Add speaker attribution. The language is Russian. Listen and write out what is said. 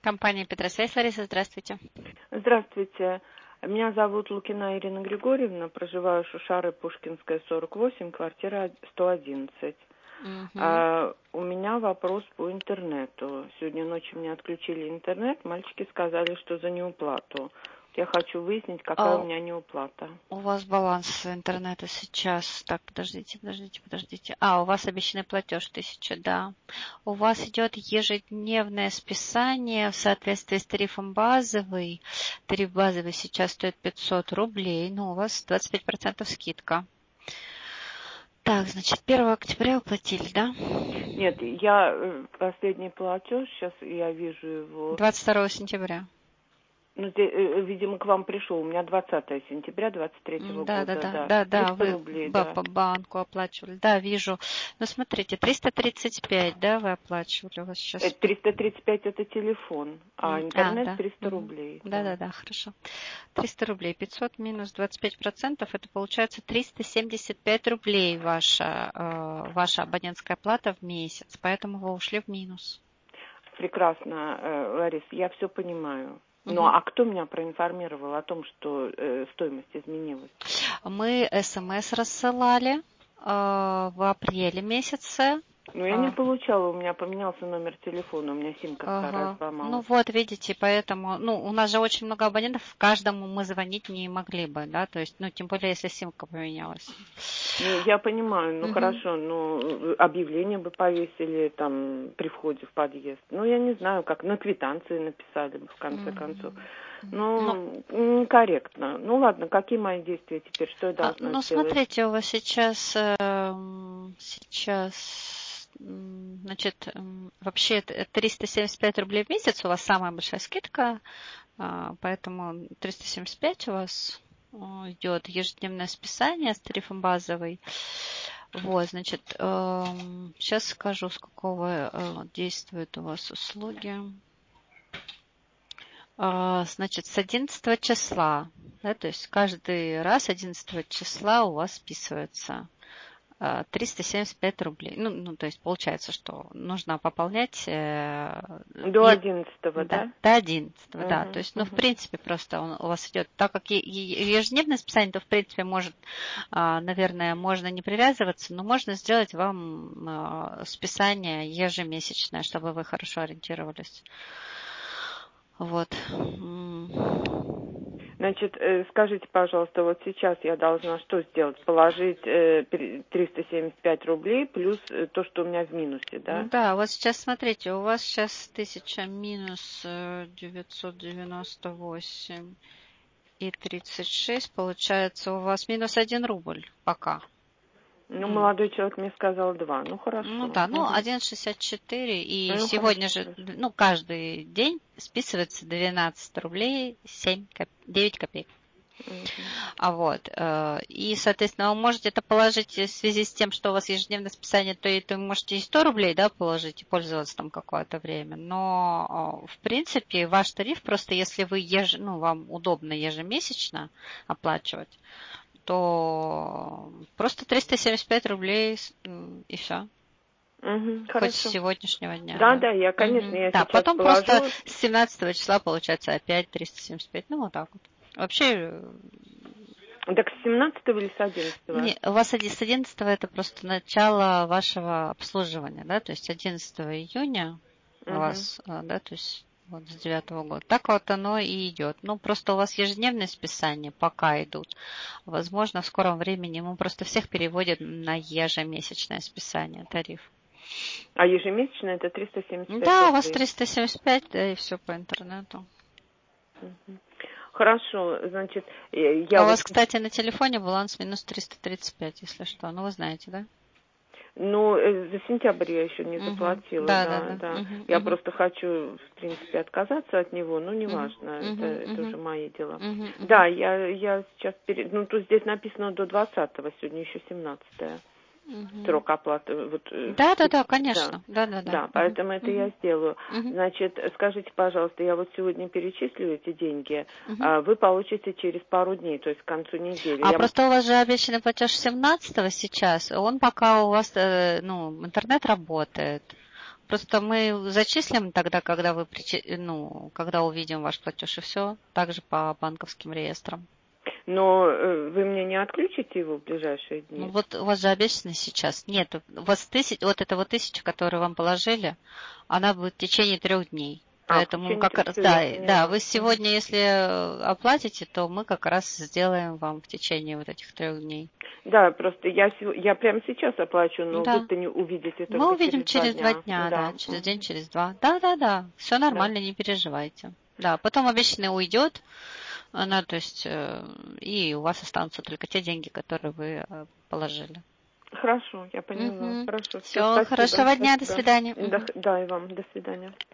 Speaker 1: Компания «Петросвязь». Лариса, здравствуйте.
Speaker 2: Здравствуйте. Меня зовут Лукина Ирина Григорьевна, проживаю в Шушары, Пушкинская, 48, квартира 111. У меня вопрос по интернету. Сегодня ночью мне отключили интернет, мальчики сказали, что за неуплату. Я хочу выяснить, какая у меня неуплата.
Speaker 1: У вас баланс интернета сейчас. Так, подождите. У вас обещанный платеж 1000, да. У вас идет ежедневное списание в соответствии с тарифом базовый. Тариф базовый сейчас стоит 500 рублей, но у вас 25% скидка. Так, значит, 1 октября уплатили, да?
Speaker 2: Нет, я последний платеж, сейчас я вижу его.
Speaker 1: 22 сентября.
Speaker 2: Ну, здесь, видимо, к вам пришел. У меня 20 сентября 23-го года.
Speaker 1: Да,
Speaker 2: 300 рублей, да.
Speaker 1: По банку оплачивали. Да, вижу. Ну, смотрите, 335, да, вы оплачивали у вас сейчас?
Speaker 2: 335 это телефон, а интернет да. 300 рублей.
Speaker 1: Да, хорошо. 300 рублей. 500 минус 25%, это получается 375 рублей ваша абонентская плата в месяц. Поэтому вы ушли в минус.
Speaker 2: Прекрасно, Лариса, я все понимаю. Ну, а кто меня проинформировал о том, что стоимость изменилась?
Speaker 1: Мы СМС рассылали в апреле месяце.
Speaker 2: Ну, я не получала, у меня поменялся номер телефона, у меня симка старая сломалась.
Speaker 1: Ну, вот, видите, поэтому, у нас же очень много абонентов, каждому мы звонить не могли бы, да, то есть, тем более, если симка поменялась.
Speaker 2: Ну, я понимаю, хорошо, объявление бы повесили там при входе в подъезд. Ну, я не знаю, как на квитанции написали бы, в конце концов. Некорректно. Ну, ладно, какие мои действия теперь, что я должна сделать?
Speaker 1: Смотрите, у вас сейчас, значит, вообще 375 рублей в месяц, у вас самая большая скидка, поэтому 375 у вас идет ежедневное списание с тарифом базовый. Вот, значит, сейчас скажу, с какого действуют у вас услуги. Значит, с 11 числа, да, то есть каждый раз 11 числа у вас списывается 375 рублей. То есть получается, что нужно пополнять...
Speaker 2: До 11-го, да?
Speaker 1: До 11-го, да. То есть, в принципе, просто у вас идет... Так как ежедневное списание, то, в принципе, наверное, можно не привязываться, но можно сделать вам списание ежемесячное, чтобы вы хорошо ориентировались. Вот.
Speaker 2: Значит, скажите, пожалуйста, вот сейчас я должна что сделать? Положить 375 рублей плюс то, что у меня в минусе, да?
Speaker 1: Да, вот сейчас смотрите, у вас сейчас 1000 минус 998 и 36, получается у вас минус 1 рубль пока.
Speaker 2: Ну, молодой человек мне сказал 2, ну хорошо.
Speaker 1: 1,64, и сегодня же, каждый день списывается 12 рублей 9 копеек. И, соответственно, вы можете это положить в связи с тем, что у вас ежедневное списание, то вы можете и 100 рублей, да, положить и пользоваться там какое-то время. Но, в принципе, ваш тариф, просто если вы вам удобно ежемесячно оплачивать, то просто 375 рублей и все. Хоть с сегоднякшнего дня.
Speaker 2: Да, я, конечно, я сейчас
Speaker 1: потом
Speaker 2: положу.
Speaker 1: Просто с 17 числа получается опять 375, вот так вот. Вообще...
Speaker 2: Так с 17-го или с 11-го?
Speaker 1: Нет, у вас с 11-го это просто начало вашего обслуживания, да, то есть 11 июня у вас, да, то есть вот с 9-го года. Так вот оно и идет. Просто у вас ежедневные списания пока идут. Возможно, в скором времени мы просто всех переводим на ежемесячное списание, тариф.
Speaker 2: А ежемесячно это 375
Speaker 1: Да,
Speaker 2: рублей.
Speaker 1: У вас 375, да, и все по интернету.
Speaker 2: Хорошо, значит,
Speaker 1: у вас, кстати, на телефоне баланс минус 335, если что. Вы знаете, да?
Speaker 2: За сентябрь я еще не заплатила, да. Я просто хочу, в принципе, отказаться от него, но неважно, это уже мои дела. Да, я сейчас, тут здесь написано до 20-го, сегодня еще 17-е. Срок оплаты.
Speaker 1: Да, конечно.
Speaker 2: Да, поэтому это я сделаю. Значит, скажите, пожалуйста, я вот сегодня перечислю эти деньги, вы получите через пару дней, то есть к концу недели.
Speaker 1: Просто у вас же обещанный платеж 17-го сейчас, он пока у вас, интернет работает. Просто мы зачислим тогда, когда когда увидим ваш платеж, и все, также по банковским реестрам.
Speaker 2: Но вы мне не отключите его в ближайшие дни?
Speaker 1: Ну вот у вас же обещано сейчас. Нет, у вас вот эта вот 1000, которую вам положили, она будет в течение 3 дней. Поэтому как раз, да, вы сегодня, если оплатите, то мы как раз сделаем вам в течение вот этих 3 дней.
Speaker 2: Да, просто я прямо сейчас оплачу, но
Speaker 1: Да.
Speaker 2: вы-то не увидите только
Speaker 1: Мы увидим
Speaker 2: через 2
Speaker 1: через 2
Speaker 2: дня.
Speaker 1: дня, да, через день, через 2. Да, все нормально, не переживайте. Да, потом обещанный уйдет, то есть, и у вас останутся только те деньги, которые вы положили.
Speaker 2: Хорошо, я поняла.
Speaker 1: Угу.
Speaker 2: Хорошо,
Speaker 1: Все,
Speaker 2: спасибо.
Speaker 1: хорошего дня, до свидания.
Speaker 2: Да, и вам, до свидания.